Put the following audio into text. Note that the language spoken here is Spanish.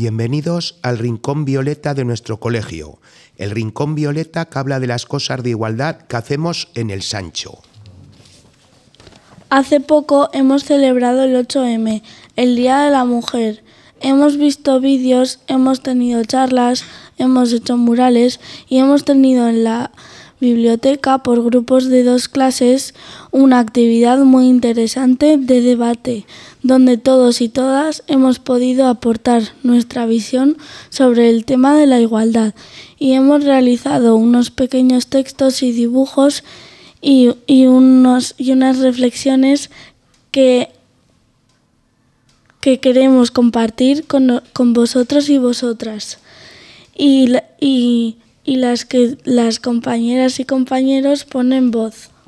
Bienvenidos al Rincón Violeta de nuestro colegio. El Rincón Violeta que habla de las cosas de igualdad que hacemos en el Sancho. Hace poco hemos celebrado el 8M, el Día de la Mujer. Hemos visto vídeos, hemos tenido charlas, hemos hecho murales y hemos tenido en la biblioteca, por grupos de 2 clases, una actividad muy interesante de debate, donde todos y todas hemos podido aportar nuestra visión sobre el tema de la igualdad y hemos realizado unos pequeños textos y dibujos y unas reflexiones que queremos compartir con vosotros y vosotras. Y las que las compañeras y compañeros ponen voz.